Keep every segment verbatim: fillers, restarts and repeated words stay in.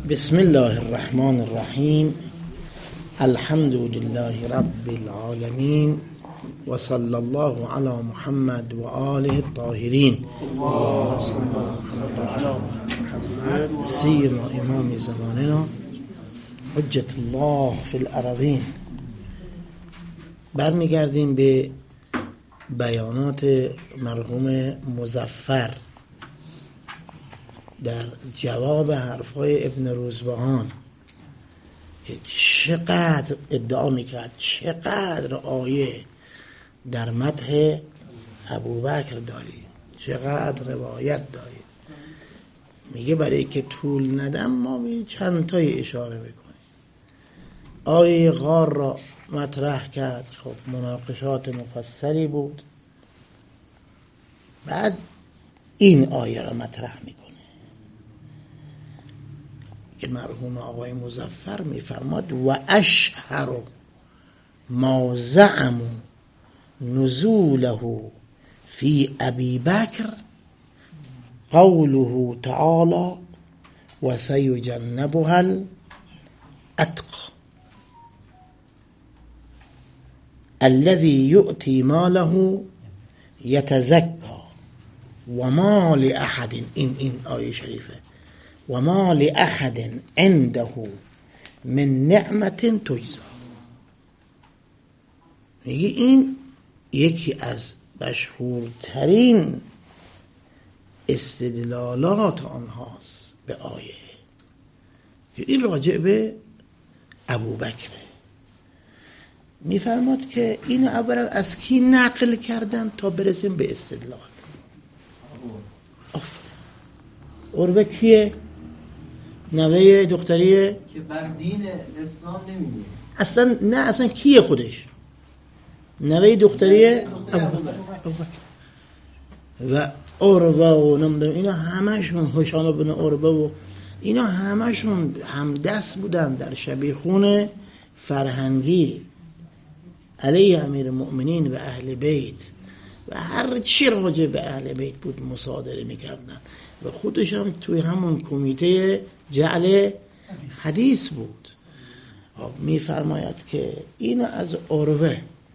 بسم الله الرحمن الرحیم. الحمد لله رب العالمین و صلی الله علی محمد و آله الطاهرین. اللهم صل علی محمد سیما امام زماننا حجت الله فی الارضین. برمیگردیم به بیانات مرحوم مظفر در جواب حرفای ابن روزبهان که چقدر ادعا میکرد چقدر آیه در مدح ابوبکر داری، چقدر روایت داری. میگه برای که طول ندم ما به چند تای اشاره میکنیم. آیه غار را مطرح کرد، خب مناقشات مفصلی بود. بعد این آیه را مطرح میکنه که مرحوم آقای مظفر میفرماد و اشهر ما زعموا نزوله فی ابی بکر قوله تعالی و سیجنبها الاتقى الذي يؤتي ماله يتزكى وما لأحد این این آیه شریفه و ما لأحد عنده من نعمت تجزی. میگه این یکی از مشهورترین استدلالات آنهاست به آیه که این راجع به ابوبکر. میفرماد که این اولا از کی نقل کردن تا برسیم به استدلال. عروه کیه؟ نوه دختریه که بر دین اسلام نمیگه اصلا. نه اصلا کیه خودش؟ نوه دختریه و عروه و نمیدونم اینا همشون هشام بن عروه و اینا همشون همدست بودن در شبیخون فرهنگی علی امیر المؤمنین و اهل بیت و هر چی راجع به اهل بیت بود مصادره میکردن و خودش هم توی همون کمیته جعل حدیث بود. میفرماید که این از عروه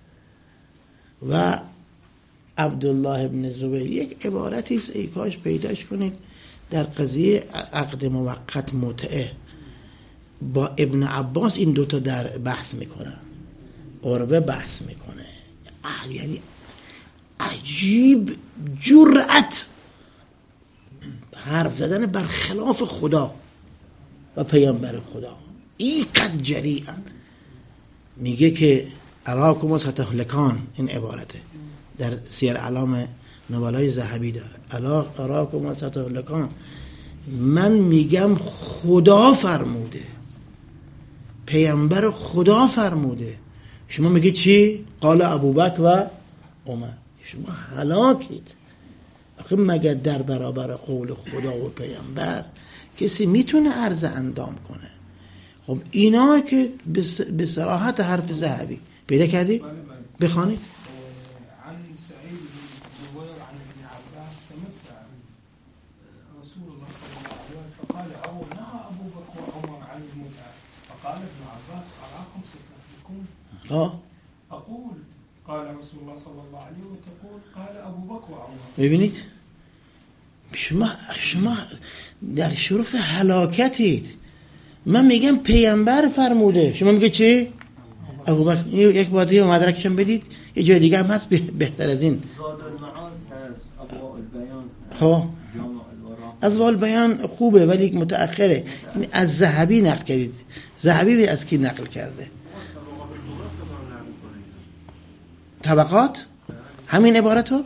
و عبدالله ابن زبیر یک عبارتی است، ای کاش پیداش کنید در قضیه عقد موقت متعه با ابن عباس این دوتا در بحث میکنن. عروه بحث میکنه، یعنی عجیب جرأت حرف زدن بر خلاف خدا و پیامبر خدا. این قد جریئن میگه که اراکم ستهلکان، این عبارته در سیر اعلام نبلای ذهبی داره. اراکم ستهلکان، من میگم خدا فرموده، پیامبر خدا فرموده، شما میگه چی؟ قال ابوبکر و عمر. شما هلاکید. آخه مگر در برابر قول خدا و پیامبر کسی میتونه عرض اندام کنه؟ خب اینا که به صراحت حرف ذهبی پیدا کردی؟ بخوانید. عن سعید بن جبیر عن ابن عباس تمتع رسول الله صلی الله علیه و فقال او نهى ابو بکر و عمر عن المتعه فقال ابن عباس اراكم ستهلكون. ها اقول قال رسول الله صلی الله علیه و تقول قال ابو بکر و عمر. ببینید شما شما در شرف هلاکتید. من میگم پیامبر فرموده، شما میگه چی؟ ابوبکر. یک بار دیگه مدرکشم بدید، یه جای دیگه هم هست بهتر از این. زاد المعاد هست، ابواء البیان ها از وال بیان خوبه ولی متأخره. این از ذهبی نقل کردید. ذهبی از کی نقل کرده؟ طبقات همین عبارتو؟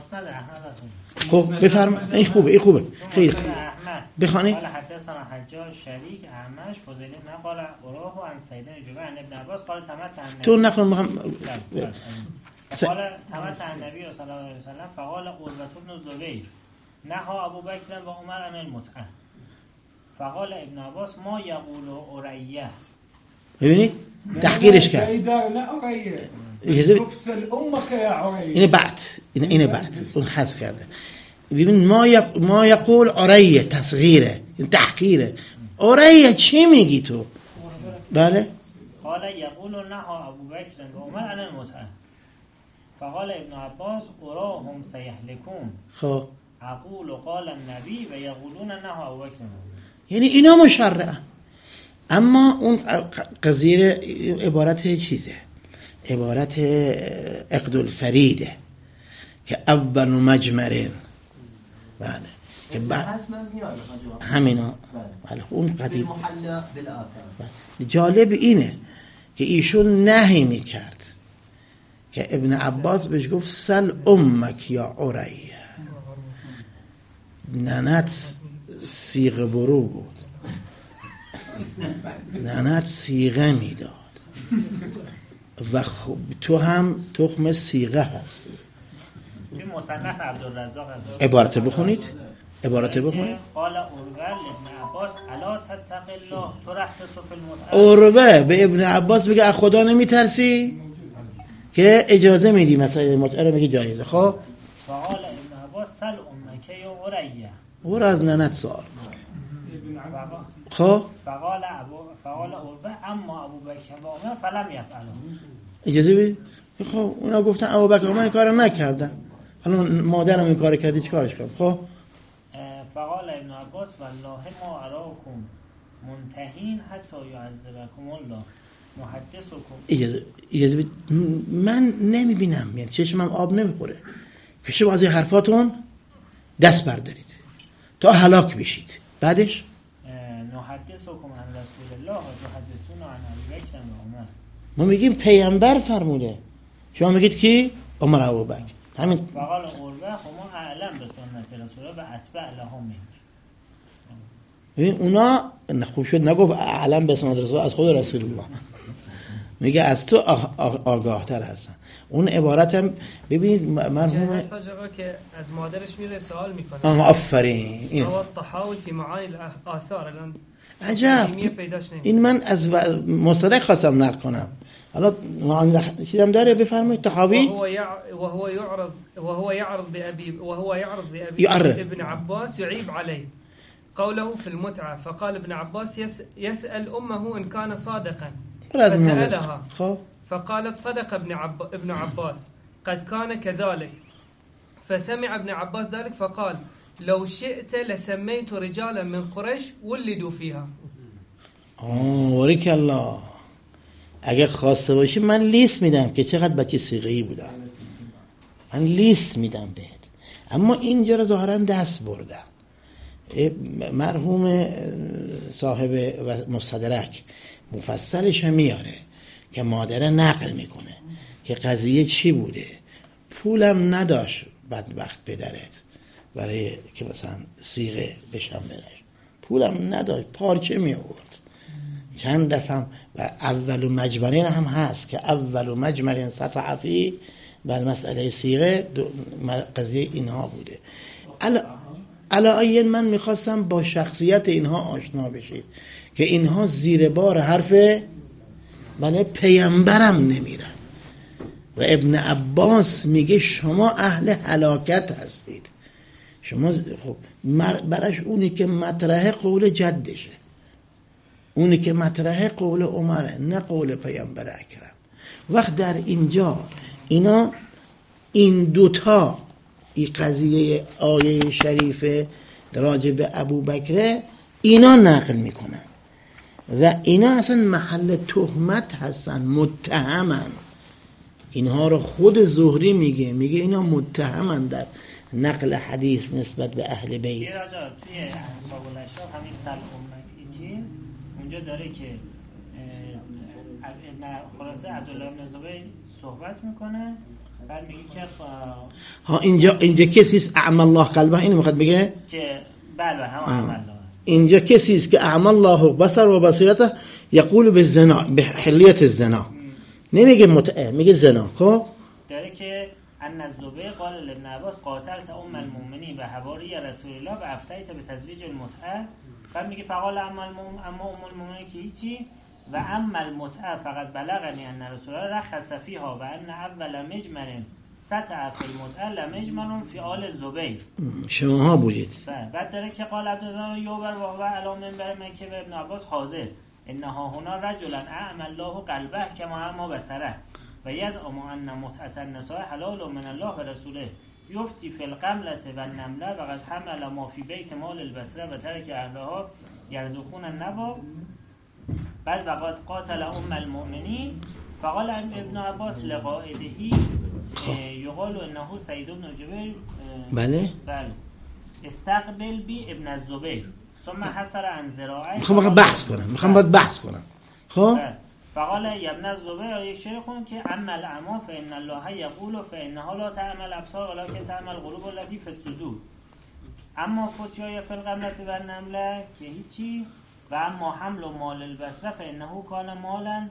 خب بفرم. این خوبه، این خوبه، خیلی خوبه. بخوانید. قال حدثنا حجاج شریک اعمش فضیل بن قال اروه عن سعید بن جبیر عن ابن عباس قال تمتع النبي. تو نخون مهم. قال تمتع النبي صلی الله علیه و سلم فقال عروة بن زبیر نهى ابو بکر و عمر عن المتعه فقال ابن عباس ما یقول عریه. ببینید تحقیرش کرد. اینه بعد اینه بعد اون حذف کرده. ببین ما یق... ما یقول عریه تصغیره، این تحقیره. اوره چی میگی تو؟ بله قال یقول نهى ابو بکر و عمر عن المتعه فقال ابن عباس اراهم سيهلكون خب اقول قال النبی و یقولون نهى ابو بکر. یعنی اینا مشرعن، اما اون قضیه عبارت چیزه، عبارت عقد الفریده که اول مجمرین. بله که بعد همینا. بله اون قدیم. جالب اینه که ایشون نهی میکرد که ابن عباس بهش گفت سل امک یا عریه، ننت سیغه برو بود، ننت سیغه میداد و خب تو هم تخم سیغه هستی. این مصنف عبدالرزاق عبارت بخونید، عبارت بخونید. قال اروه ابن عباس الا تتق الله ترخص فی المتعه. اروه به ابن عباس میگه از خدا نمیترسی که اجازه میدی مثلا متعه رو میگه جایزه. خب فقال ابن عباس سل امک یا عریه، او را از ننت سوال کن. خب فقال ابو فقال اروه اما ابو بکر و عمر فلم یفعلوا. اجازه بدید. خب اونا گفتن ابو بکر و عمر این کارو نکردن، حالا مادرم این کارو کرد چیکارش کنم؟ خب فقال ابن عباس والله ما اراکم منتهین حتی یعذبکم الله محدثکم. اجازه اجازه بدید. من نمیبینم، یعنی چشمم آب نمیخوره که شما از این حرفاتون دست بردارید تا هلاک بشید. بعدش نحدثکم عن رسول الله و تحدثون عن ابی بکر و عمر. ما میگیم پیامبر فرموده، شما میگید کی؟ عمر و ابوبکر. همین. فقال اروه هما اعلم به سنت رسول الله و اتبع لهم منه. ببین اونا خوب شد نگفت اعلم به سنت رسول، از خود رسول الله میگه از تو آگاه تر هستن. اون عبارت هم ببینید مرحوم جا که از مادرش میره سوال میکنه. آها آفرین. این الطحاوی فی معانی الاثار الان عجب. این من از مصدق خواستم نقل کنم. حالا چیزم داره بفرمایید. طحاوی وهو وهو يعرض وهو يعرض بأبي وهو يعرض بأبي يعرض. ابن عباس يعيب عليه قوله في المتعة فقال ابن عباس يس يسأل أمه إن كان صادقا فسألها فقالت صدق ابن عب ابن عباس قد كان كذلك فسمع ابن عباس ذلك فقال لو شئت لسميت رجالا من قريش ولدوا فيها. آه بارک الله. اگه خواسته باشی من لیست میدم که چقدر بچه صیغه‌ای بودم، من لیست میدم بهت. اما اینجا رو ظاهرا دست بردم. مرحوم صاحب مستدرک مفصلش هم میاره که مادر نقل میکنه که قضیه چی بوده. پولم نداشت بدبخت پدرت برای که مثلا صیغه بشم برش، پولم نداشت، پارچه می آورد. چند دفعه و اول مجمرین هم هست که اول مجمرین سطع فی بر مسئله صیغه قضیه اینها بوده. علاوه من میخواستم با شخصیت اینها آشنا بشید که اینها زیر بار حرف بله پیامبرم نمیرن و ابن عباس میگه شما اهل هلاکت هستید. شما خب برش اونی که مطرح قول جدشه، اونی که مطرح قول عمره، نه قول پیامبر اکرم. وقت در اینجا اینا این دوتا این قضیه آیه شریف راجع به ابو بکر اینا نقل میکنن و اینا اصلا محل تهمت هستن، متهمن. اینها رو خود زهری میگه، میگه اینا متهمن در نقل حدیث نسبت به اهل بیت. یه راجع توی اصحاب الاشراف همین سل امکی چیز اونجا داره که خلاصه عبدالله بن زبیر صحبت میکنه، بعد میگه که ها اینجا اینجا کسی است اعم الله قلبه، اینو میخواد بگه که بله هم اعم الله. اینجا کسی است که اعم الله بصر و بصیرته یقول بالزنا بحلیت الزنا، نمیگه متعه، میگه زنا. خب داره که ان الزبیر قال لابن عباس قاتلت ام المؤمنین و حواری رسول الله و افتیت به تزویج المتعه. بعد میگه فقال اما اما ام المؤمنین که هیچی و اما المتعه فقط بلغنی ان رسول الله رخص فیها و ان اول مجمر سطع فی المتعه لمجمل فی آل زبیر. شماها بودید. بعد داره که قال عبدالله یوبر و هو علی منبر مکه و ابن عباس حاضر انها هنا رجلا اعمى الله قلبه کما اعمی بصره و یزعم ان متعه النساء حلال من الله و رسوله یفتی فی القملة و النمله و قد حمل ما فی بیت مال البصره و ترک اهلها یرزقون النبا. بعد وقد قاتل ام المؤمنین فقال ابن عباس لقائدهی یقال انه سعید بن جبیر بله بله استقبل بی ابن الزبیر ثم حسر عن ذراعی. میخوام بحث کنم میخوام باید بحث کنم. خب فقال یا ابن الزبیر یک شعر خون که اما الاعما فان الله یقول فانها لا تعمل الابصار ولكن تعمل القلوب التي في الصدور. اما فتیای فی القملة و النمله که هیچی. و اما حمل و مال البصره فانه کان مالا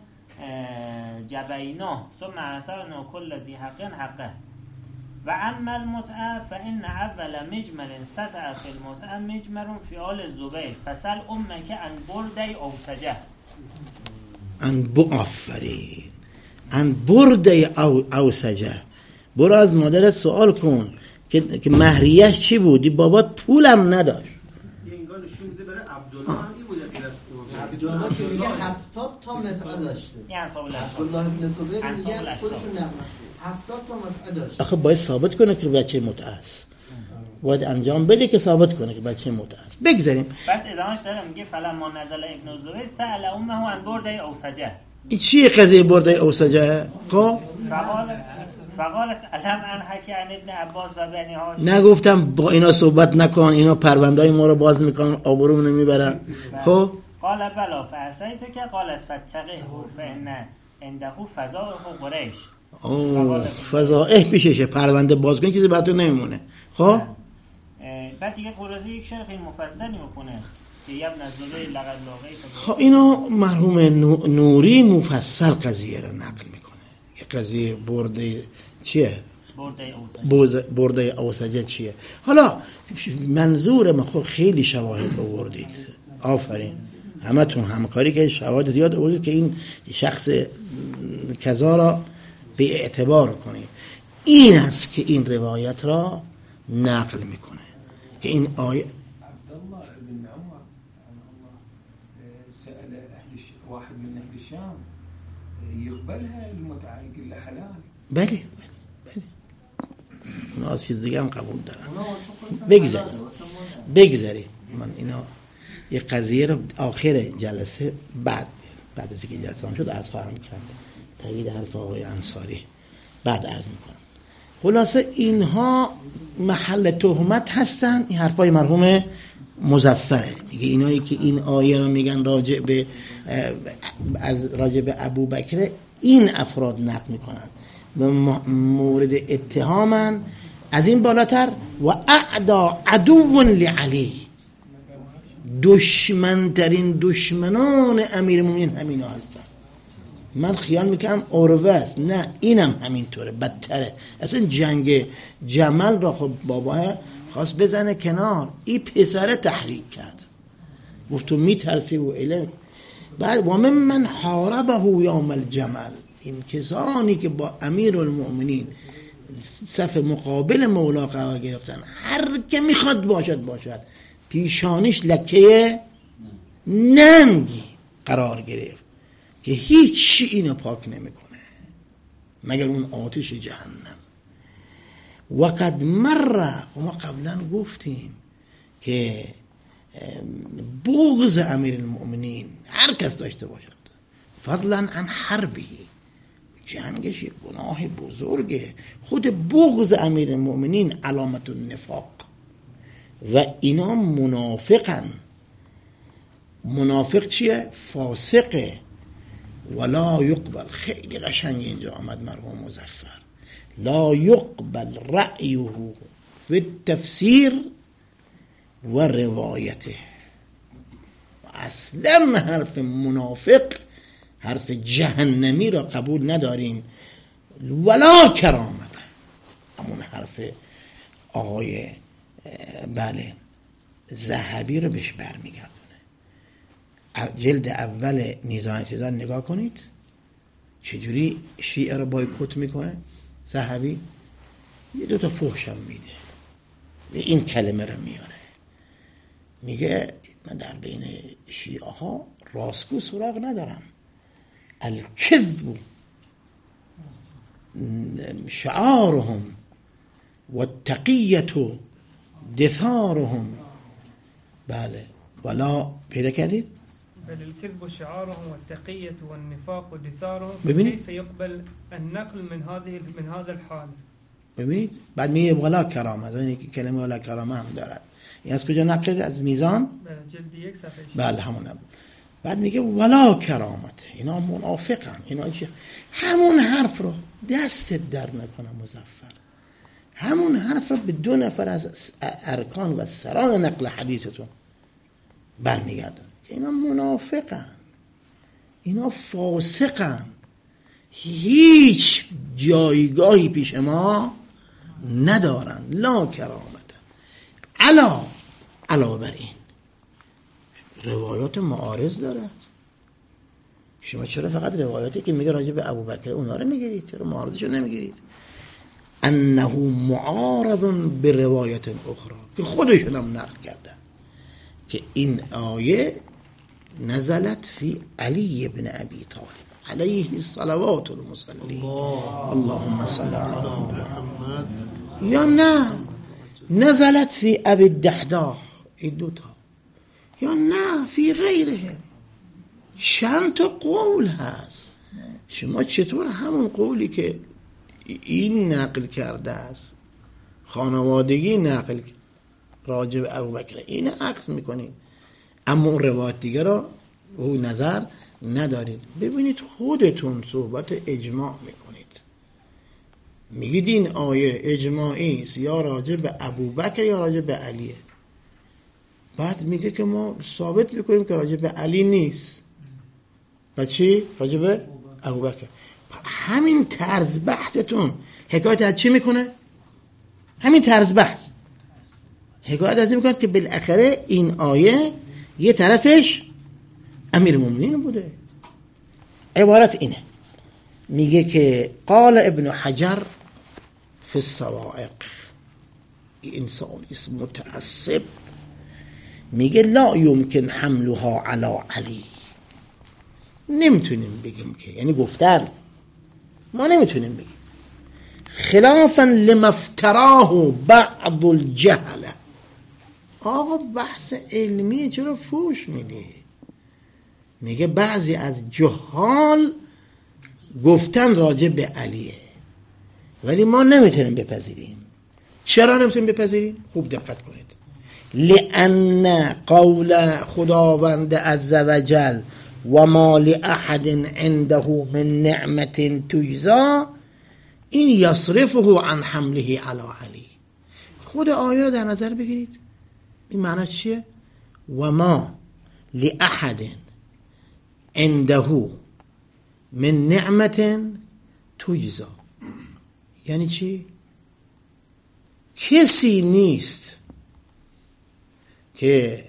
جبینا ثم اعطانا كل ذی حق حقه. و اما المتعه فان اول مجمل سطع فی المتعه مجمل فی آل الزبیر فسل امک عن برده اوسجه. ان بو آفرین ان برده او اوسجه. برو از مادرت سوال کن که که مهریه‌اش چی بودی؟ بابات پولم نداشت. انگار نشون میده برای عبدالله هم این بوده غیر از عبدالله که میگه هفتاد تا متعه داشته. یعنی صاحب عبدالله ابن زبیر میگه خودشون نقل هفتاد تا متعه داشته. آخه باید ثابت کنه که بچه متعه است. باید انجام بده که ثابت کنه که بچه متعه است. بگذاریم. بعد ادامهش داره میگه فلما نزل ابن الزبیر سأل امه عن برده اوسجه. این چیه قضیه برده اوسجه؟ خب فقال فقالت علم انحکی عن ابن عباس و بنی هاشم. نگفتم با اینا صحبت نکن، اینا پروندهای ما رو باز میکنن، آبرومونو میبرن. خب قال بلا فعصیت که قالت فتقه فإن عنده فضائح قریش. اوه فضائح پیششه، پرونده باز کن چیزی براتون نمیمونه. خب بعد دیگه قرازی یک شرح خیلی مفصلی میکنه که ابن الزبیر لقد لاقیت. خب اینا مرحوم نوری مفصل قضیه رو نقل میکنه. یه قضیه برده چیه؟ برده برده اوسجه چیه؟ حالا منظور ما خب خیلی شواهد آوردید. آفرین همتون همکاری که شواهد زیاد آوردید که این شخص کذا را به اعتبار کنید. این است که این روایت را نقل میکنه که این آیه عبدالله بن عمر سأل أهل واحد من أهل الشام يقبلها المتعة يقول له حلال. بله بله بله اونا از چیز دیگه هم قبول دارن. بگذاریم بگذاریم من اینا یه قضیه رو آخر جلسه بعد بعد از اینکه جلسه هم شد عرض خواهم کرد، تایید حرف آقای انصاری بعد عرض میکنم. خلاصه اینها محل تهمت هستن. این حرفای مرحوم مظفره، میگه اینایی که این آیه رو میگن راجع به از راجع به ابوبکر، این افراد نقل میکنن مورد اتهامن. از این بالاتر و اعدا عدو لعلی، دشمن ترین دشمنان امیر المؤمنین همینا هستن. من خیال میکنم عروه است، نه اینم همینطوره، بدتره. اصلا جنگ جمل را خب بابا خواست بزنه کنار، این پسره تحریک کرد، گفت تو میترسی و علم. بعد و من من حاربه یوم الجمل، این کسانی که با امیر المؤمنین صف مقابل مولا قرار گرفتن، هر که میخواد باشد باشد پیشانیش لکه ننگی قرار گرفت که هیچ اینو پاک نمیکنه مگر اون آتش جهنم. وقد مر، و ما قبلا گفتیم که بغض امیر المؤمنین هر کس داشته باشد، فضلا عن حربی، جنگش یک گناه بزرگه. خود بغض امیر المؤمنین علامت النفاق و اینا منافقن. منافق چیه؟ فاسقه. ولا یقبل، خیلی قشنگ اینجا آمد مرحوم مظفر، لا یقبل رأیه فی التفسیر و روایته. اصلا حرف منافق، حرف جهنمی را قبول نداریم. ولا کرامت، همون حرف آقای بله ذهبی رو بهش برمیگردونه. جلد اول میزان اعتدال نگاه کنید چجوری شیعه رو بایکوت میکنه ذهبی. یه دوتا فحشم میده، این کلمه رو میاره، میگه من در بین شیعه ها راستگو سراغ ندارم، الکذب شعارهم و التقیت دثارهم. بله ولا پیدا کردید؟ بل الكذب شعارهم والتقية والنفاق ودثارهم ببینید يقبل النقل من هذه من هذا الحال. ببینید بعد میگه ولا کرامت، یعنی کلمه ولا کرامه هم دارد. این از کجا نقل؟ از میزان. بله جلد یک صفحه. بله همون هم. بعد میگه ولا کرامت، اینا منافقن، اینا چی؟ همون حرف رو دست در نکنه مظفر، همون حرف رو به دو نفر از ارکان و سران نقل حدیثتون برمیگردن که اینا منافقن، اینا فاسقن، هیچ جایگاهی پیش ما ندارن، لا کرامت. علا علاوه بر این روایات معارض دارد. شما چرا فقط روایاتی که میگه راجع به ابوبکر اونا رو میگیرید، چرا معارضشو نمیگیرید؟ انه معارض به روایت اخرى که خودشون هم نقل کردن که این آیه نزلت فی علی ابن ابی طالب علیه الصلوات المصلی اللهم صل علی محمد، یا نه نزلت فی ابی الدحداح، این دوتا، یا نه فی غیره. چند تا قول هست. شما چطور همون قولی که این نقل کرده است، خانوادگی نقل راجع به ابوبکر، این عکس میکنید، اما اون روایت دیگه را او نظر ندارید؟ ببینید خودتون صحبت اجماع میکنید، میگید این آیه اجماعی است، یا راجع به ابوبکر یا راجع به علیه. بعد میگه که ما ثابت میکنیم که راجع به علی نیست، و چی؟ راجع به ابوبکر. همین طرز بحثتون حکایت از چی میکنه؟ همین طرز بحث حکایت از این میکنه که بالاخره این آیه یه طرفش امیر المؤمنین بوده. عبارت اینه، میگه که قال ابن حجر فی الصواعق، انسان اسم متعصب، میگه لا یمکن حملها علی علی، نمیتونیم بگیم که، یعنی گفتن ما نمیتونیم بگیم، خلافا لما افتراه بعض الجهل. آقا بحث علمی چرا فوش میدی؟ میگه بعضی از جهال گفتن راجع به علیه، ولی ما نمیتونیم بپذیریم. چرا نمیتونیم بپذیریم؟ خوب دقت کنید. لأن قول خداوند عزوجل و ما لأحد عنده من نعمت تجزا، این یصرفه عن حمله علی علی. خود آیه رو در نظر بگیرید، این معنی چیه؟ و ما لأحد عنده من نعمت تجزا، یعنی چی؟ کسی نیست که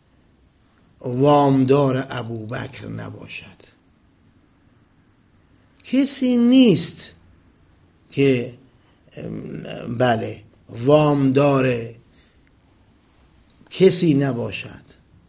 وامدار ابوبکر نباشد، کسی نیست که بله وامدار کسی نباشد،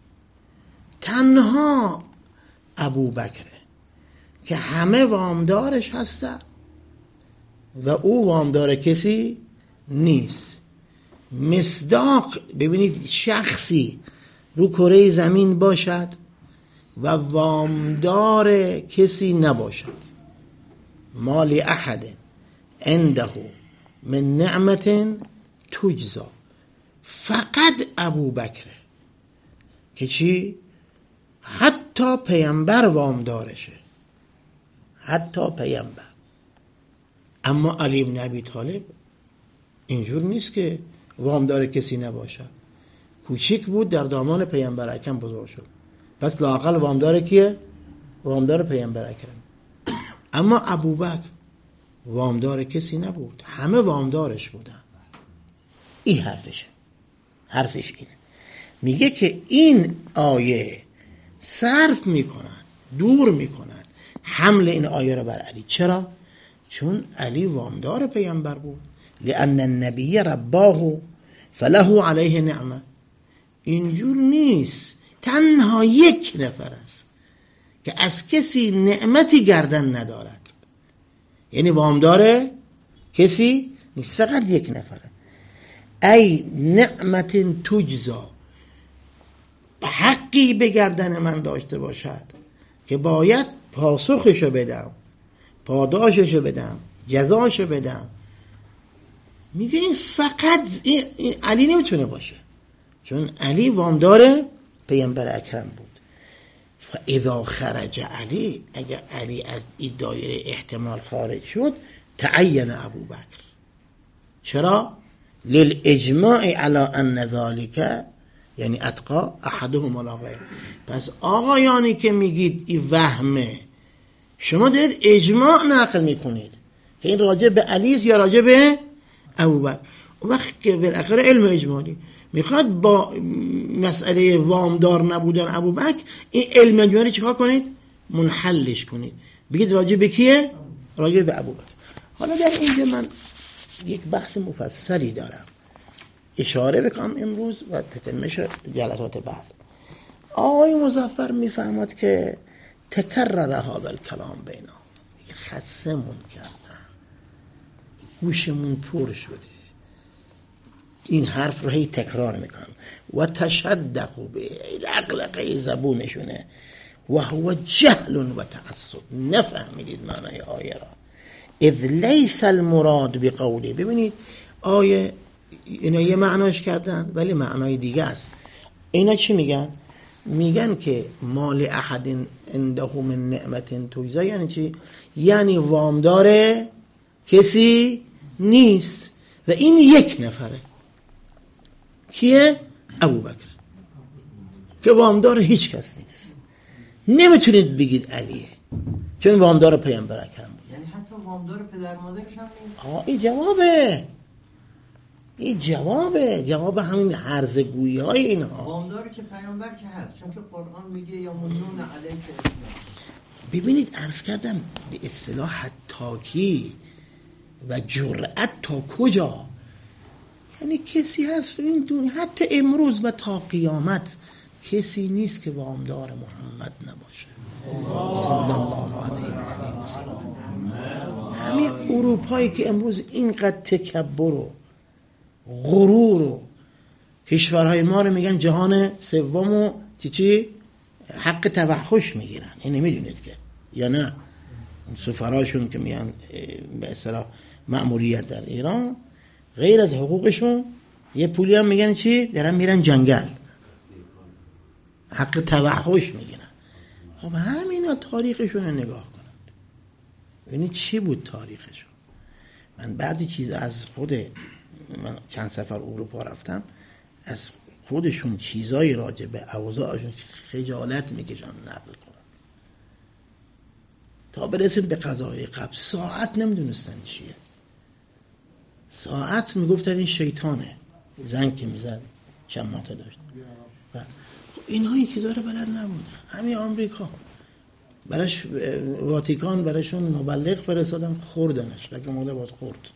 تنها ابوبکر که همه وامدارش هستن و او وامدار کسی نیست. مصداق، ببینید شخصی رو کره زمین باشد و وامدار کسی نباشد، مال احد عنده من نعمت تجزا، فقط ابوبکر که چی؟ حتی پیامبر وامدارشه، حتی پیامبر. اما علی ابن ابی طالب اینجور نیست که وامدار کسی نباشه، کوچیک بود در دامان پیامبر اکرم بزرگ شد، پس لااقل وامدار کیه؟ وامدار پیامبر اکرم. اما ابوبکر وامدار کسی نبود، همه وامدارش بودن. این حرفشه، حرفش اینه. میگه که این آیه صرف میکنن، دور میکنن حمل این آیه رو بر علی. چرا؟ چون علی وامدار پیامبر بود، لأن النبی رباه فله علیه نعمه. اینجور نیست، تنها یک نفر است که از کسی نعمتی گردن ندارد، یعنی وامدار کسی نیست، فقط یک نفره. ای نعمت تجزا، حقی به گردن من داشته باشد که باید پاسخشو بدم، پاداششو بدم، جزاشو بدم. میگه این فقط این, این علی نمیتونه باشه، چون علی وامدار پیامبر اکرم بود. فاذا خرج علی، اگر علی از این دایره احتمال خارج شد، تعین ابوبکر. چرا؟ للاجماع علی ان ذلك یعنی اتقا احدهم علی غیر. پس آقایانی که میگید این وهمه، شما دارید اجماع نقل میکنید که این راجع به علی است یا راجع به ابوبکر. وقت که بالاخره علم اجمالی میخواد با مسئله وامدار نبودن ابوبکر این علم اجمالی چیکار کنید؟ منحلش کنید، بگید راجع به کیه؟ راجع به ابوبکر. حالا در اینجا من یک بحث مفصلی دارم اشاره بکنم امروز و تتمش جلسات بعد. آقای مظفر میفهمد که تکرر هذا الکلام بینا، خسمون کردن، گوشمون پر شده، این حرف رو هی تکرار میکن و تشدقوا به لقلقه زبونشونه و هو جهل و تعصب. نفهمیدید معنای آیه را. اذ لیس المراد بقوله. ببینید آیه اینا یه معناش کردن ولی معنای دیگه است. اینا چی میگن؟ میگن که مال احد عنده من نعمت تجزا یعنی چی؟ یعنی وامدار کسی نیست و این یک نفره. کیه؟ ابوبکر، که وامدار هیچ کس نیست. نمیتونید بگید علیه، چون وامدار پیامبر اکرم بود. یعنی حتی وامدار پدر مادرش هم نیست. آه این جوابه، این جوابه، جواب همین هرزگویی های اینها. وامداری که پیامبر که هست، چون که قرآن میگه یا منون علیک. ببینید عرض کردم به اصطلاح تاکی و جرأت تا کجا. یعنی کسی هست این دنیا حتی امروز و تا قیامت کسی نیست که وامدار محمد نباشه صلی الله علیه و سلم. همین اروپایی که امروز اینقدر تکبر و غرور و کشورهای ما رو میگن جهان سوم و چی چی حق توحش میگیرن، این نمیدونید که یا نه؟ سفراشون که میان به اصطلاح مأموریت در ایران غیر از حقوقشون یه پولی هم میگن چی؟ دارن میرن جنگل، حق توحش میگیرن. خب همینا تاریخشون رو نگاه کنند ببینید چی بود تاریخشون. من بعضی چیز از خود من چند سفر اروپا رفتم، از خودشون چیزایی راجع به اوضاعشون خجالت میکشن نقل کنن تا برسید به قضای قبل. ساعت نمیدونستن چیه، ساعت میگفتن این شیطانه، زنگ که میزد شماته داشت و اینها این چیزا رو بلد نبودن. همین آمریکا براش واتیکان براشون مبلغ فرستادن، خوردنش لکه مولا باید خورد.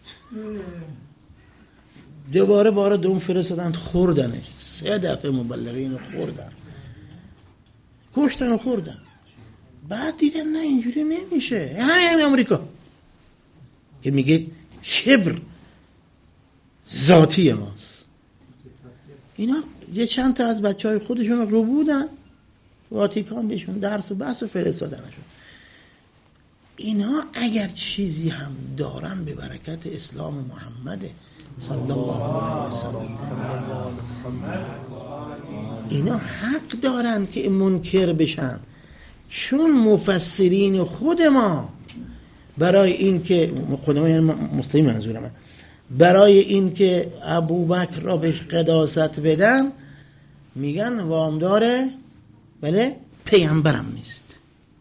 دوباره بار دوم فرستادن، خوردنش. سه دفعه مبلغین رو خوردن، کشتن و خوردن. بعد دیدن نه اینجوری نمیشه. همین آمریکا که میگه کبر ذاتی ماست. اینا یه چند تا از بچهای خودشون رو بودن واتیکان بهشون درس و بحث و فرستادنشون. اینا اگر چیزی هم دارن به برکت اسلام محمد صلی الله علیه و سلم. اینا حق دارن که منکر بشن، چون مفسرین خود ما برای این که خود ما یعنی مسلم منظورم، برای این که ابوبکر را بهش قداست بدن میگن وامدار بله پیامبرم نیست،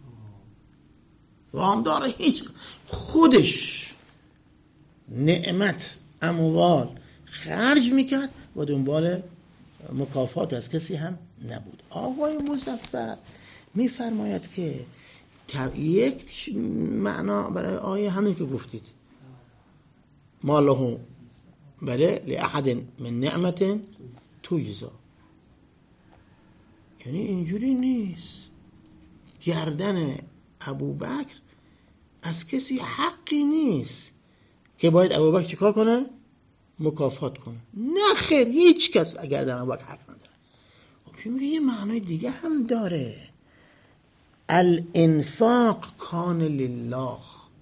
وامدار هیچ، خودش نعمت اموال خرج میکرد و دنبال مکافات از کسی هم نبود. آقای مظفر میفرماید که یک معنا برای آیه همین که گفتید مالهم بله لأحد من نعمت تجزا. یعنی اینجوری نیست گردن ابوبکر از کسی حقی نیست که باید ابوبکر چیکار کنه؟ مکافات کنه. نه خیر، هیچ کس گردن ابوبکر حق نداره. خب میگه یه معنای دیگه هم داره. الانفاق کان لله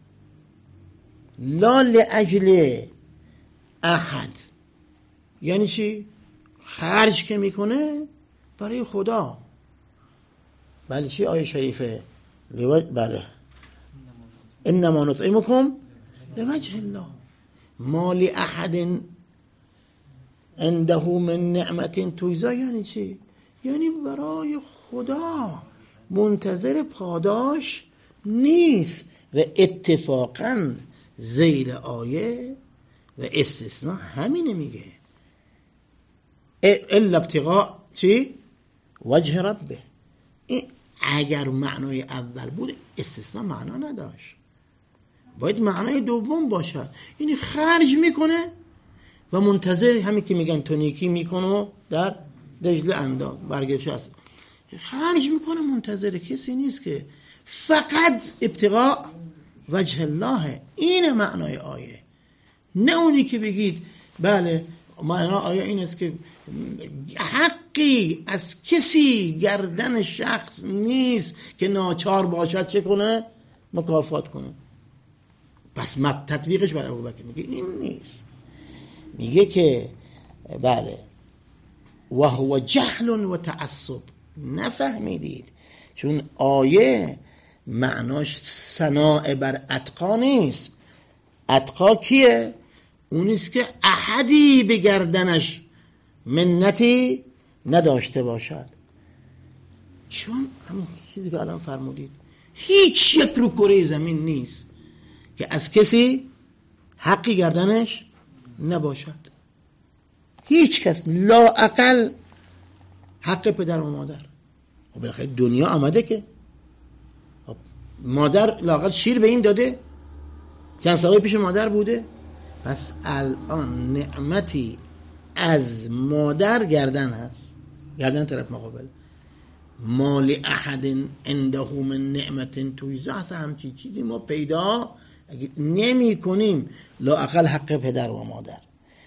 لا لاجل احد. یعنی چی؟ خرج که میکنه برای خدا. بله چی آیه شریفه؟ بله انما نطعمکم لوجه الله ما لاحد عنده من نعمت تجزا. یعنی چی؟ یعنی برای خدا، منتظر پاداش نیست. و اتفاقا زیر آیه و استثناء همینه میگه الا ابتغاء چی؟ وجه ربه. این اگر معنای اول بود استثناء معنا نداشت، باید معنای دوم باشد. یعنی خرج میکنه و منتظر، همین که میگن تو نیکی میکنه در دجله انداز برگشت است، خرج میکنه منتظر کسی نیست که فقط ابتغاء وجه الله. این معنای آیه، نه اونی که بگید بله معنای آیه این است که حقی از کسی گردن شخص نیست که ناچار باشد چه کنه؟ مکافات کنه. پس تطبیقش برای ابوبکر میگه این نیست. میگه که بله و هو جهل و تعصب. نفهمیدید، چون آیه معناش ثناء بر اتقا نیست. اتقا کیه؟ اونیست که احدی به گردنش منتی نداشته باشد. چون همون چیزی که الان فرمودید، هیچ یک رو کره زمین نیست که از کسی حقی گردنش نباشد. هیچ کس، لا اقل حق پدر و مادر. خب بالاخره دنیا آمده که مادر لااقل شیر به این داده، چند سالای پیش مادر بوده. پس الان نعمتی از مادر گردن هست، گردن طرف مقابل. مال احد عنده من نعمت تجزا. اصلا همچین چیزی ما پیدا نمی کنیم. لااقل حق پدر و مادر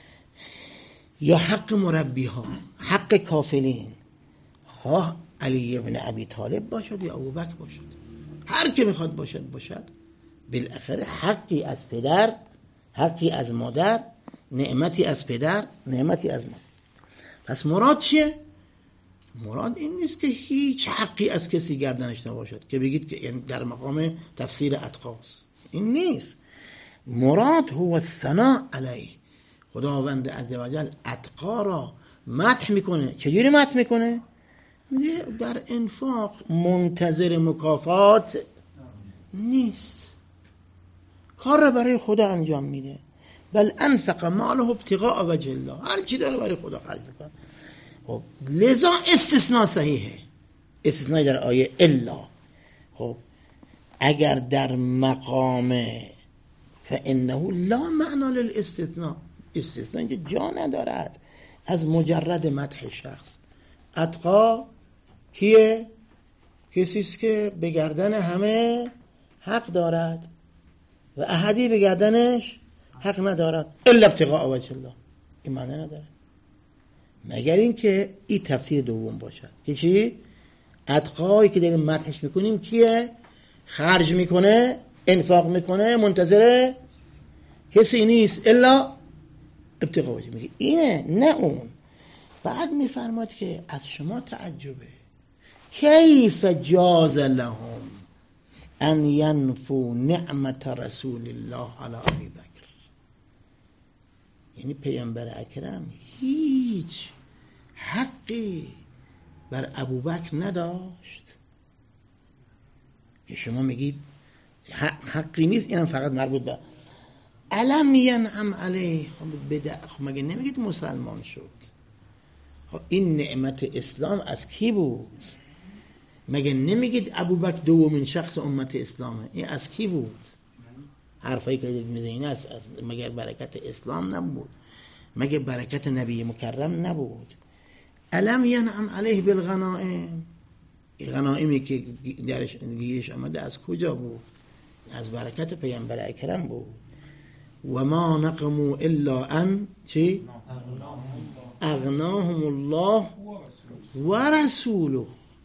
یا حق مربی ها، حق کافلین، ها علی ابن ابی طالب باشد یا ابوبکر باشد، هر که میخواد باشد باشد، بالاخره حقی از پدر، حقی از مادر، نعمتی از پدر، نعمتی از مادر. پس مراد چیه؟ مراد این نیست که هیچ حقی از کسی گردنش نباشد که بگید که در مقام تفسیر اتقاست. این نیست. مراد هو الثناء علیه. خداوند عزوجل اتقا را مدح میکنه. چجوری مدح میکنه؟ میگه در انفاق منتظر مکافات نیست، کار را برای خدا انجام میده. بل انفق ماله ابتغاء وجه الله. هر چی داره برای خدا خرج میکنه. خب لذا استثناء صحیحه. استثناء در آیه الا. خب اگر در مقام فانه لا معنی للاستثناء، استثناء اینجا جا ندارد از مجرد مدح شخص. اتقا کیه؟ کسیست که به گردن همه حق دارد و احدی به گردنش حق ندارد الا ابتغاء وجه الله. این معنی نداره مگر این که این تفسیر دوم باشد که چی؟ اتقایی که داریم مدحش میکنیم کیه؟ خرج میکنه، انفاق میکنه، منتظر کسی نیست الا ابتغاء وجه. میگه اینه، نه اون. بعد میفرماد که از شما تعجبه کیف جاز لهم ان ینفوا نعمت رسول الله علی ابی بکر. یعنی پیامبر اکرم هیچ حقی بر ابوبکر نداشت که شما میگید حقی نیست. اینم فقط مربوط به علم ینعم علیه. خب بده، خب مگه نمیگید مسلمان شد؟ خب این نعمت اسلام از کی بود؟ مگه نمیگید ابوبکر دومین شخص امت اسلامه؟ این از کی بود؟ حرفایی که میزنین از مگر برکت اسلام نبود؟ مگه برکت نبی مکرم نبود؟ الم ینعم علیه بالغنائم، غنائمی که درش گیرش آمده از کجا بود؟ از برکت پیامبر اکرم بود. و ما نقموا الا ان چی؟ اغناهم الله و رسوله.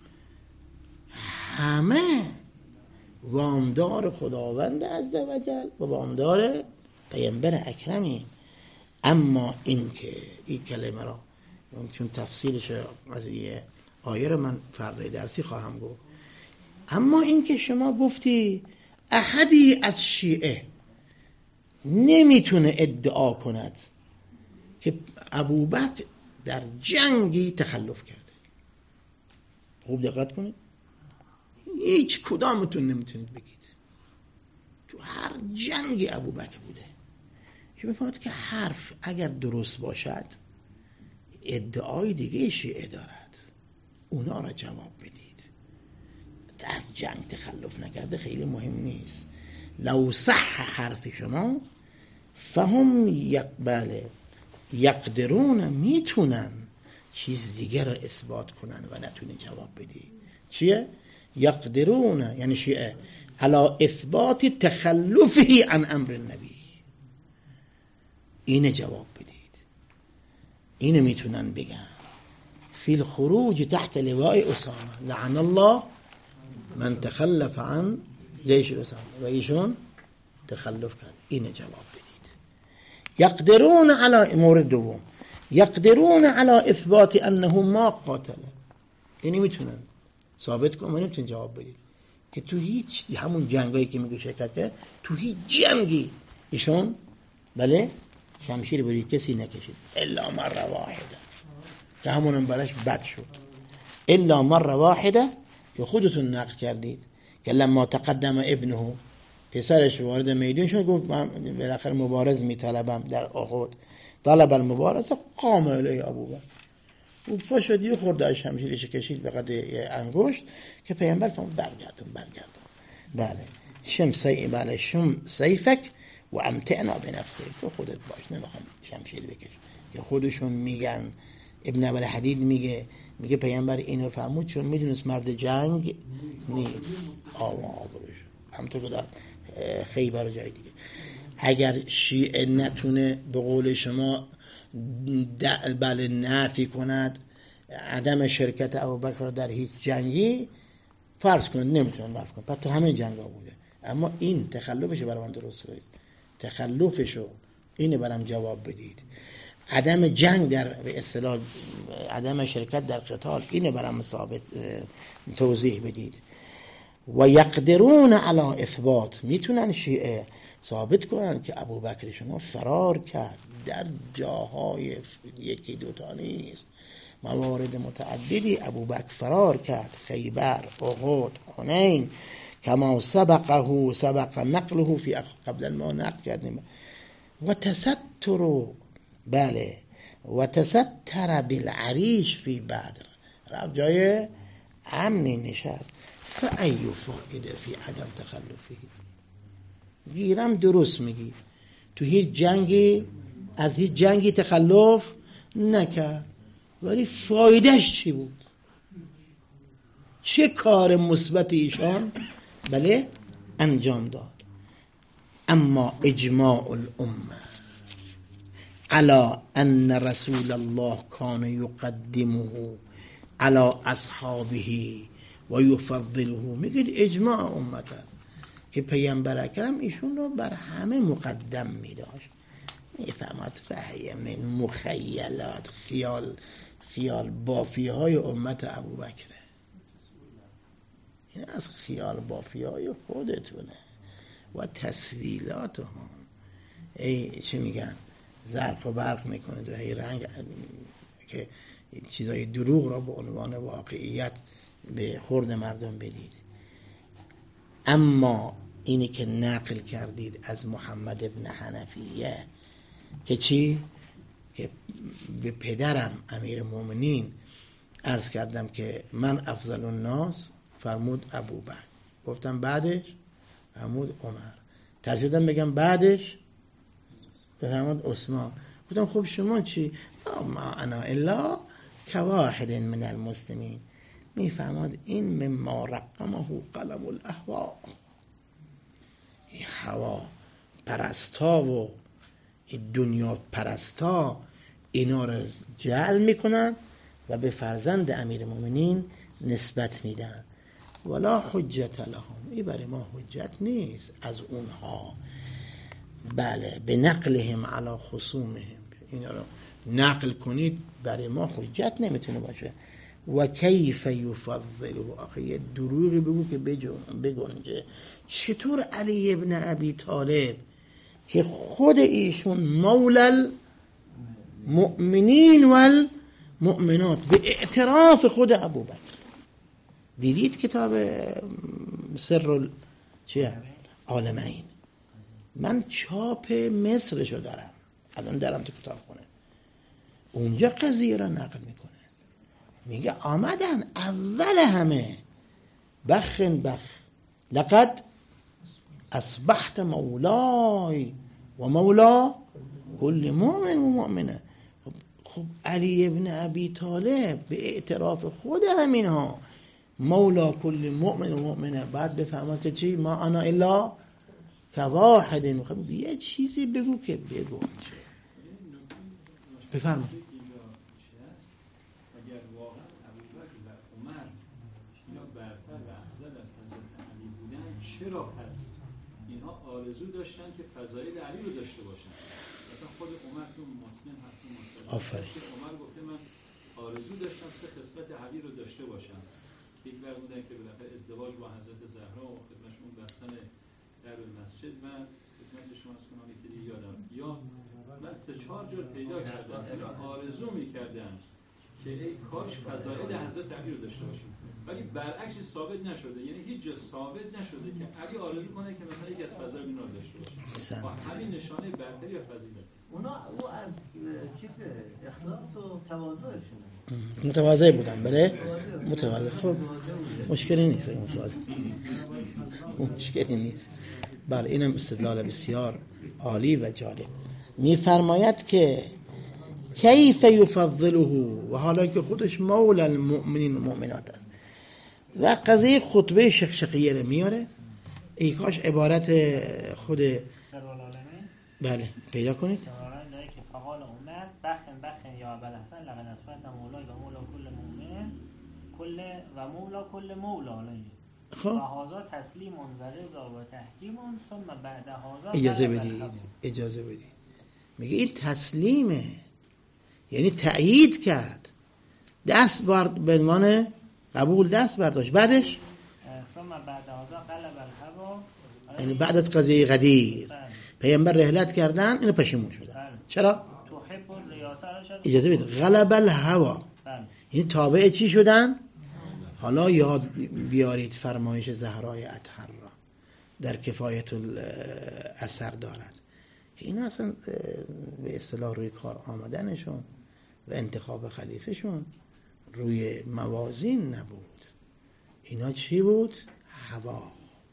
همه وامدار خداوند عزوجل و وامدار پیامبر اکرمی. اما این که این کلمه را چون تفصیلش قضیه آیه رو من فردای درسی خواهم گفت، اما این که شما گفتی احدی از شیعه نمیتونه ادعا کند که ابوبکر در جنگی تخلف کرده. خوب دقت کنید، هیچ کدامتون نمیتونید بگید تو هر جنگی ابوبکر بوده. شما میفهمید که حرف اگر درست باشد ادعای دیگه شیعه دارد، اونا را جواب بدید. از جنگ تخلف نکرده خیلی مهم نیست. لو صح حرف شما فهم یقبله یقدرون، میتونن چیز دیگه را اثبات کنن و نتونی جواب بدی. چیه؟ یقدرون یعنی شیعه علی اثبات تخلفه عن امر النبی. اینه جواب بدید، اینه میتونن بگن. فی الخروج تحت لواء اسامه لعن الله من تخلف عن جیش اسامه، و ایشون تخلف کرد. اینه جواب بدید. یقدرون علی مورد دوم، یقدرون علی اثبات انه ما قاتل. اینی میتونن ثابت کنن، نمیتونن جواب بدید که تو هیچ همون جنگایی که میگه شرکت کرد تو هیچ جنگی ایشون بله شمشیر برید کسی نکشید الا مره واحده، که همونم براش بد شد. الا مره واحده که خودتون نقل کردید که لما تقدم ابنه، پسرش وارد میدان شد گفت من بالاخره مبارز میطلبم در احد، طلب المبارزه قام الیه ابوبکر، او فشد یه خورده شمشیرش کشید به قد انگشت که پیامبر فرمود برگردون برگردون. بله شم سی بله شم سیفک و امتعنا به نفسه، تو خودت باش نمیخوام شمشیر بکش. که خودشون میگن، ابن ابی الحدید میگه میگه پیامبر اینو فرمود چون میدونست مرد جنگ نیست. آوا آبروش همونطور که در خیبر و جای دیگه. اگر شیعه نتونه به قول شما بله نفی کند عدم شرکت ابوبکر در هیچ جنگی، فرض کنید نمیتونه نفی کنه، پس تو همین جنگا بوده. اما این تخلفش برام درست کنید، تخلفشو اینه برام جواب بدید. عدم جنگ در به اصطلاح عدم شرکت در قتال اینه برام ثابت توضیح بدید. و یقدرون علی اثبات، میتونن شیعه ثابت کنن که ابوبکر شما فرار کرد در جاهای یکی دوتا نیست، موارد متعددی ابوبکر فرار کرد، خیبر، احد، حنین، کما سبقه سبق نقله فی قبل ما نقل کردیم. و تستر بله و تستر بالعریش فی بدر، رفت جای امنی نشست. فأی فائده فی عدم تخلفه، گیرم درست میگی تو هیچ جنگی از هیچ جنگی تخلف نکرد، ولی فایدهش چی بود؟ چه کار مثبت ایشان بله انجام داد؟ اما اجماع الامه على ان رسول الله کان یقدمه على اصحابه و یفضله. میگید اجماع امت است که پیامبر اکرم ایشون رو بر همه مقدم می‌داشت. میفهمد فهیه من مخیلات خیال خیال بافی های امت ابوبکره، این از خیال بافی های خودتونه و تسویلات هم. ای چه میگن زرق و برق میکنه و هی رنگ که چیزای دروغ را به عنوان واقعیت به خورد مردم بدید. اما اینی که نقل کردید از محمد ابن حنفیه که چی؟ که به پدرم امیر مومنین عرض کردم که من افضل الناس، فرمود ابوبکر. گفتم بعدش؟ فرمود عمر. ترسیدم بگم بعدش؟ فرمود عثمان. گفتم خب شما چی؟ ما انا الا کواحد من المسلمین. میفهمد این مما رقمه قلم الاهوا، این هوا پرستا و دنیا پرستا اینا رو جعل میکنن و به فرزند امیرالمومنین نسبت میدن. ولا حجت لهم، این برای ما حجت نیست از اونها. بله به نقلهم علی خصومهم، اینا رو نقل کنید برای ما حجت نمیتونه باشه. و کیف یفضله، آخه یه دروغی بگو که بگنجه. چطور علی ابن ابی طالب که خود ایشون مولى المؤمنین والمؤمنات به اعتراف خود ابوبکر، دیدید کتاب سر چیه؟ عالمین، من چاپ مصرشو دارم الان دارم تو کتاب خونه، اونجا قضیه را نقل میکنه، میگه آمدن اول همه بخن بخ لقد اصبحت مولای و مولا کل مؤمن و مؤمنه. خب علی ابن ابی طالب به اعتراف خود همین ها مولا کل مؤمن و مؤمنه، بعد بفهمد که چی؟ ما انا الا کواحد. خب یه چیزی بگو که بگو بفرما. اگر واقعا ابوبکر و عمر اینا برتر و افضل از حضرت علی بودن، چرا پس اینها آرزو داشتن که فضایل علی رو داشته باشن؟ مثلا خود عمر تو مسلم حتی مسلم آفرین عمر گفته من آرزو داشتم سه خصلت علی رو داشته باشم. یک بار بودن که بالاخره ازدواج با حضرت زهرا و خدمتشون بستن در مسجد، من خدمت شما از کنم که یادم یا من سه چهار جور پیدا کردم که آرزو میکردم که ای کاش فضایل حضرت علی رو داشته باشیم، ولی برعکس ثابت نشده. یعنی هیچ جا ثابت نشده که علی آرزو کنه که مثلا یکی از فضایل اینا رو داشته باشه و همین نشانه برتری یا فضیلت. اونا او از چیز اخلاص و تواضعشونه، متواضع بودن. بله متواضع. خب مشکلی نیست، متواضع مشکلی نیست. بله اینم استدلال بسیار عالی و جالب. میفرماید که کیف یفضله، و حالا که خودش مولا المؤمنین و مؤمنات است و قضیه خطبه شقشقیه رو میاره. ای کاش عبارت خود بله پیدا کنید. که فقال عمر بخن بخن یا ابوالحسن لقد اصبحت مولای و مولا کل مؤمن کل و مولا کل مولا علیه. خب و هذا تسلیم و رضا و تحکیم ثم بعد هذا اجازه بدید اجازه بدید میگه این تسلیمه، یعنی تأیید کرد، دست برد به عنوان قبول دست برداشت. بعدش ثم بعد هذا قلب الهوا، یعنی بعد از قضیه غدیر پیامبر رحلت کردن اینو پشیمون شدن. چرا؟ تحب الریاسه اجازه بدید غلب الهوا، یعنی تابع چی شدن؟ حالا یاد بیارید فرمایش زهرای اطهر را در کفایت الاثر دارد که اینا اصلا به اصطلاح روی کار آمدنشون و انتخاب خلیفهشون روی موازین نبود. اینا چی بود؟ هوا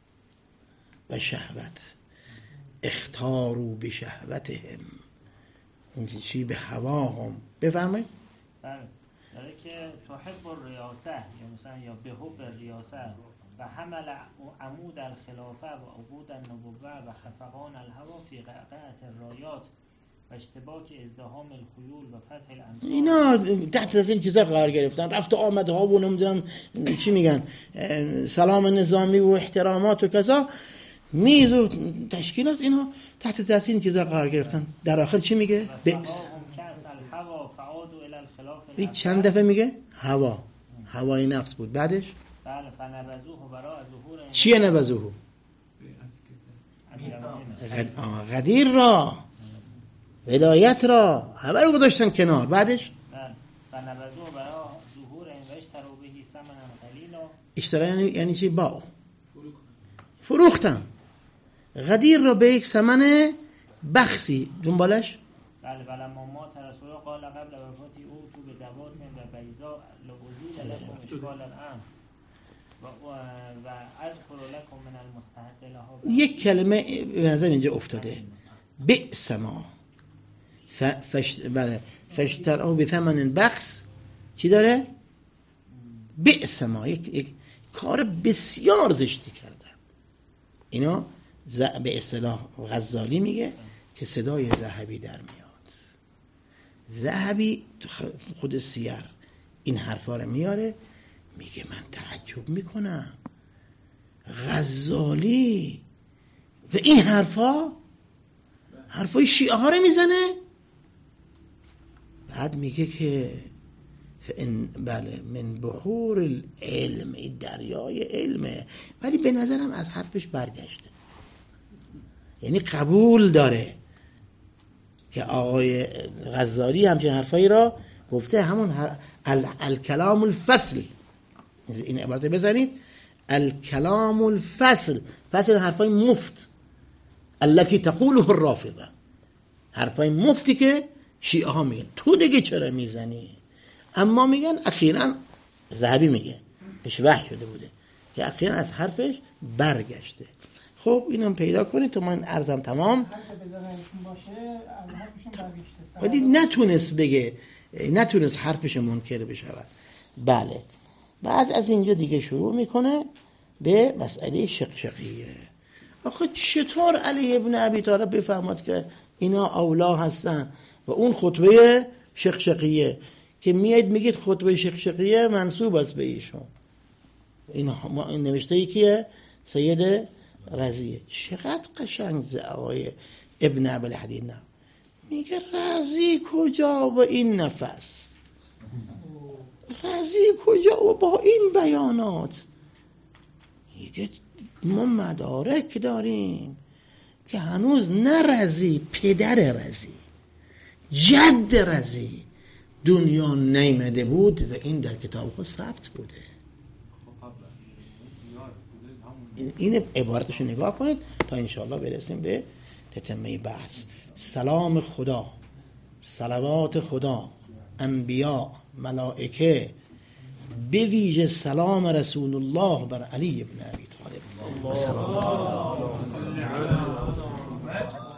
و شهوت. اختاروا بشهوتهم، اون چی به هواهم. بفرمایید. بله داره که تحب الریاسه یا مثلا یا به حب الریاسه و حمل عمود الخلافه و عبود النبوه و خفقان الهوا فی قعقعة الرایات و اشتباک ازدهام الخیول و فتح الامصار. اینا تحت از این چیزا قرار گرفتن، رفت آمدها و نمیدونم چی میگن سلام نظامی و احترامات و کذا، میز و تشکیلات، اینا تحت تاثیر این چیزا قرار گرفتن. در آخر چی میگه؟ بئس. این چند دفعه میگه هوا، هوای نفس بود. بعدش بله فنبذوه برای ظهور چیه نبذوه؟ غد... غدیر را، ولایت را، همه رو گذاشتن کنار. بعدش فنبذوه برای ظهور این و اشتروا بهی ثمنا قلیلا. اشترا یعنی یعنی چی؟ باو فروختن غدیر را به یک ثمن بخسی. دنبالش بله ولما مات رسول قال قبل وفاتی او تو به دوات و بیضا لغزیل لکم اشکال الامر و اذکر لکم من المستحق لها. یک کلمه به نظر اینجا افتاده، بئس ما ف... فشت... بله فشتراه بثمن بخس چی داره؟ بئس ما، یک... یک کار بسیار زشتی کرده. اینا ز... به اصطلاح غزالی میگه که صدای ذهبی در میاد. ذهبی خود سیر این حرفا رو میاره، میگه من تعجب میکنم غزالی و این حرفا حرفای شیعه ها رو میزنه. بعد میگه که فإن بله من بحور العلم، این دریای علمه، ولی به نظرم از حرفش برگشته، یعنی قبول داره که آقای غزالی همچین حرفایی را گفته. همون ال... الکلام الفصل، این عبارت بزنید، الکلام الفصل، فصل حرفای مفت، التي تقوله الرافضه، حرفای مفتی که شیعه ها میگن تو دیگه چرا میزنی. اما میگن اخیراً ذهبی میگه بهش وحی شده بوده که اخیراً از حرفش برگشته. خب اینم پیدا کنید تو من عرضم تمام. ولی نتونست بگه، نتونست حرفش منکر بشود. بله بعد از اینجا دیگه شروع میکنه به مسئله شقشقیه. آخه چطور علی ابن ابی طالب بفهمد که اینا اولا هستن و اون خطبه شقشقیه که میاد میگید خطبه شقشقیه منسوب است به ایشون. این نوشته ای کیه؟ سید رضیه. چقدر قشنگ ز آقای ابن ابی حدید نه میگه رضی کجا با این نفس، رضی کجا و با این بیانات. میگه ما مدارک داریم که هنوز نه رضی، پدر رضی، جد رضی دنیا نیمده بود و این در کتاب خود ثبت بوده. این عبارتشو نگاه کنید تا انشاءالله برسیم به تتمه بحث. سلام خدا، صلوات خدا، انبیاء، ملائکه، به ویژه سلام رسول الله بر علی ابن ابی طالب و سلام الله.